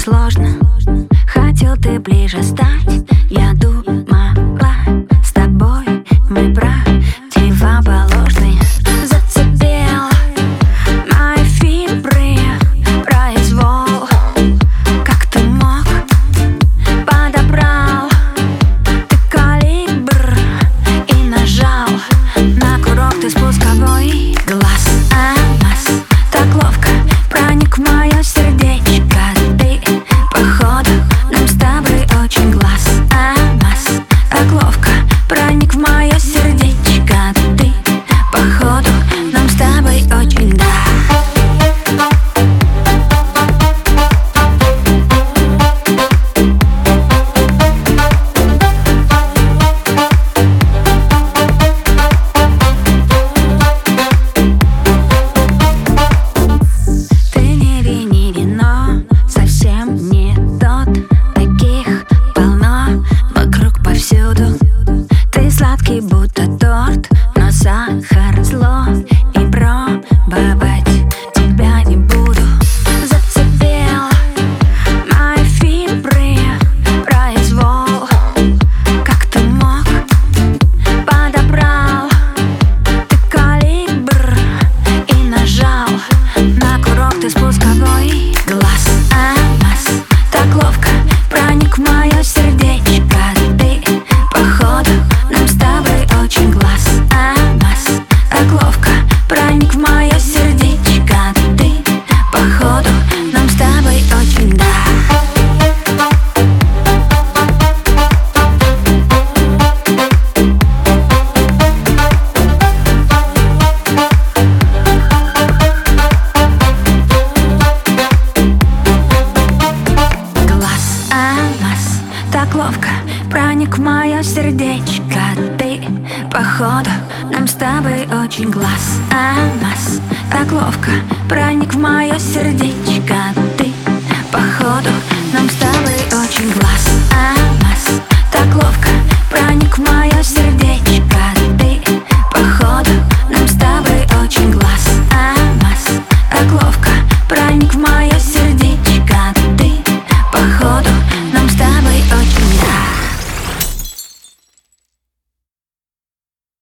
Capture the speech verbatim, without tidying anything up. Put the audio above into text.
сложно. Хотел ты ближе стать. Я думала, с тобой мы противоположные. Зацепил мои фибры произвол. Как ты мог? Подобрал ты калибр и нажал на курок ты спусковой. Глаз алмаз так ловко проник в мое сердечко. Ты, походу, нам с тобой очень глаз алмаз так ловко проник в мое сердечко. Ты, походу, нам с тобой очень, да. Ты сладкий, будто торт, но сахар зло, и пробовать тебя не буду. Зацепил мои фибры произвол. Как ты мог? Подобрал ты калибр и нажал на курок ты спусковой. Глаз алмаз так ловко проник в мое сердечко. Ты, походу, нам с тобой очень глаз алмаз так ловко проник в мое сердечко. Ты, походу, нам с тобой очень, да. Так ловко проник в мое сердечко. Ты, походу, нам с тобой очень глаз алмаз так ловко проник в мое сердечко.